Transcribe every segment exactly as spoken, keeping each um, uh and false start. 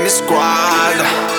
Senarini squad.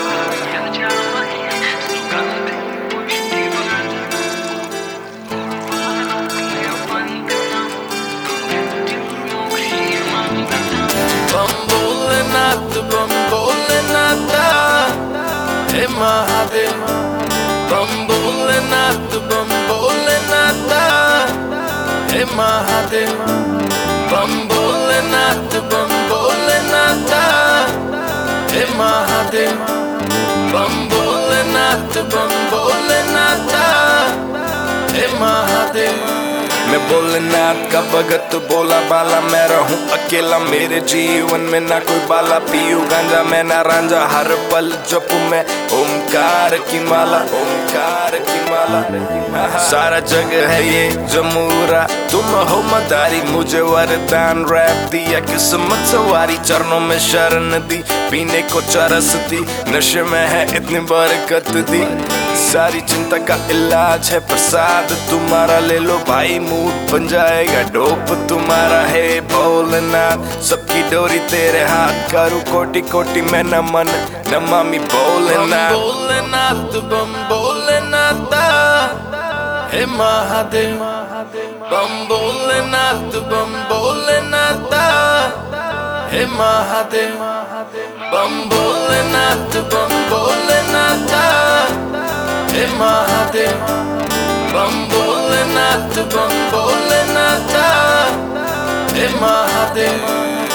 Bambolenath, Bambolenath, Hey Mahadev. Bambolenath, Bambolenath, Hey Mahadev. Bambolenath, Bambolenath, Hey Mahadev. Bambolenath, Bambolenath, Hey Mahadev. मैं भोलेनाथ का भगत बोला बाला, मैं रहूं अकेला मेरे जीवन में ना कोई बाला। पीऊ गांजा मैं ना रांझा, हर पल जपू मैं ओमकार की माला, ओमकार की माला। सारा जग है ये जमूरा, तुम हो मदारी, मुझे वरदान रैप दिया किस्मत सवारी। चरणों में शरण दी, पीने को चरस दी, नशे में है इतनी बरकत दी। सारी चिंता का इलाज है प्रसाद तुम्हारा, ले लो भाई मूड बन जाएगा डोप तुम्हारा। है भोलेनाथ सबकी डोरी तेरे हाथ, करूं कोटि कोटि में नमन Namami Bholenath. Bambolenath, Bambolenath, Hey Mahadev. Bambolenath, Bambolenath, Hey Mahadev. Bambolenath, Bambolenath, Hey Mahadev. Bambolenath, Bambolenath, Hey Mahadev.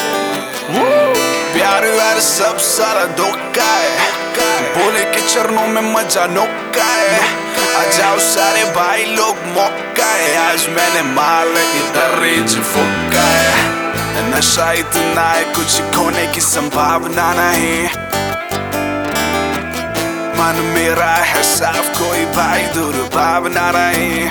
प्यार यार सब सारा धोखा है, भोले के चरणों में मजा नोका है। आ जाओ सारे भाई लोग मौका है, आज मैंने माल इधर रेज फूका है। नशा इतना है कुछ खोने की संभावना नहीं, मन मेरा है साफ कोई भाई दुर्भावना नहीं।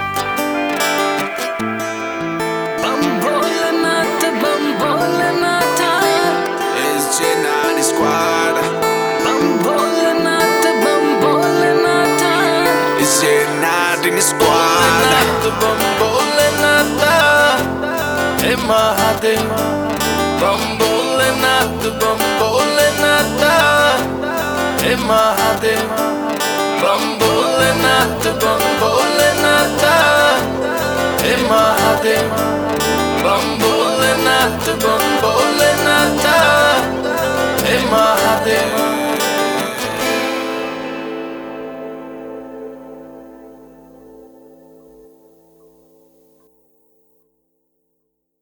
Bambolenath, Bambolenath, It's Senarini squad. Bambolenath, Bambolenath, It's Senarini squad. Bambolenath, Hey Mahadev. Bambolenath, Bambolenath, Hey Mahadev. Bambolenath, Bambolenath, Hey Mahadev. Bambolenath, Bambolenath.